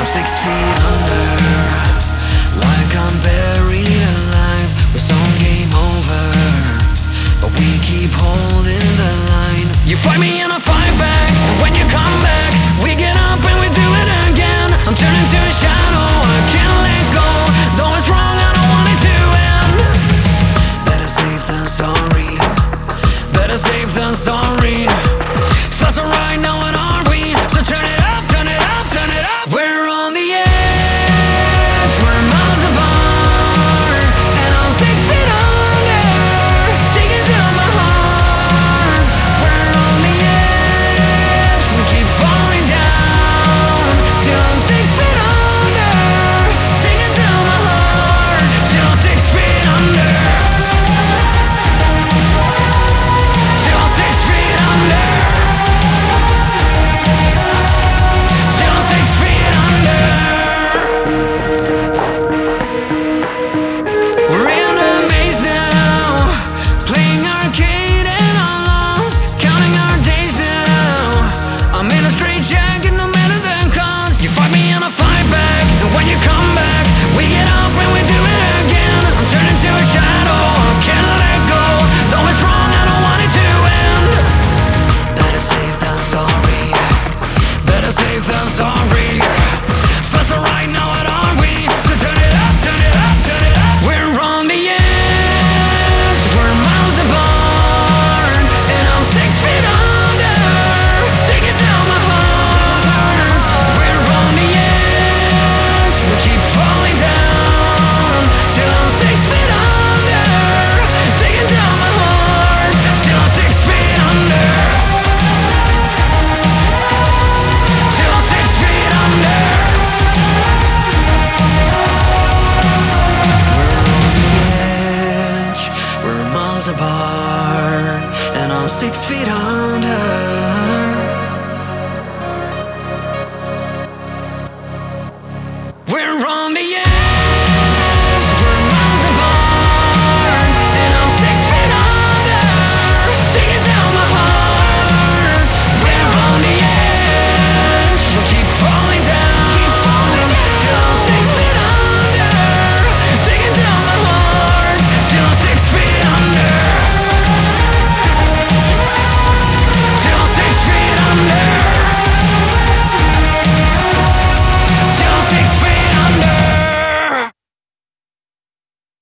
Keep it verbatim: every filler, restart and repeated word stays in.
six feet under, like I'm buried alive. With some game over, but we keep holding the line. You fight me and I fight back, and when you come back, we get up and we do it again. I'm turning to a shadow, I can't let go. Though it's wrong, I don't want it to end. Better safe than sorry, better safe than sorry. Felt so right, now what are we? So turn it up, turn it up, turn it up. We're on the edge, we're miles apart, and I'm six feet under, digging down my heart. We're on the edge, we keep falling down, till I'm six feet under, digging down my heart, till I'm six feet under, till I'm six feet under. Safe than sorry. Felt so right, now what are we? So turn it up, turn it up, turn it up. We're on the edge, we're miles apart, and I'm six feet under, digging down my heart. We're on the edge, we keep falling down, till I'm six feet under, digging down my heart, till I'm six feet under. Apart, and I'm six feet under.